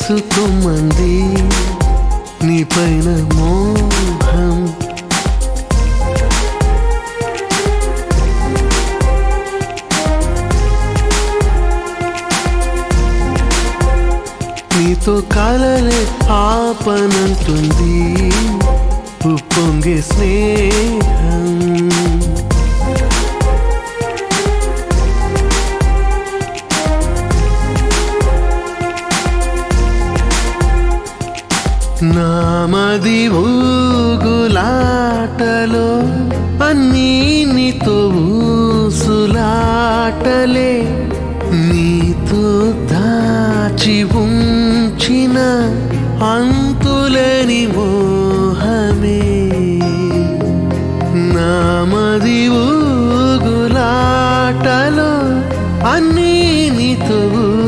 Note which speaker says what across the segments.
Speaker 1: తెలుసుకోమంది నీ పైన మోహం నీతో కలలే ఆపనంటుంది ఉప్పొంగే స్నేహం నామది ఊగులాటలో అన్నీ నీతో ఊసులాటలే నీతో దాచి ఉంచిన అంతులేని మోహమే నామది ఊగులాటలో అన్నీ నీతో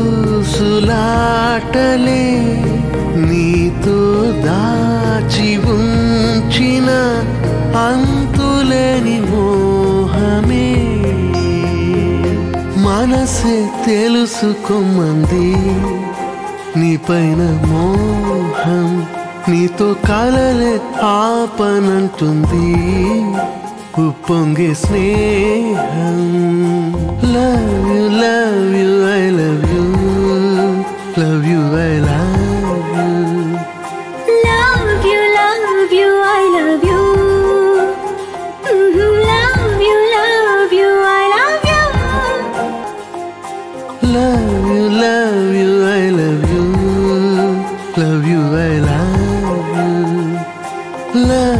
Speaker 1: ఊసులాటలే నీతో దాచి ఉంచిన అంతులేని మోహమే మనసే తెలుసుకోమంది నీ పైన మోహం నీతో కలలే ఆపనంటుంది ఉప్పొంగే స్నేహం love you I love you love you I love
Speaker 2: Love you, I love you. Love you, I love you.
Speaker 1: Love you, I love you. Love you, I love you.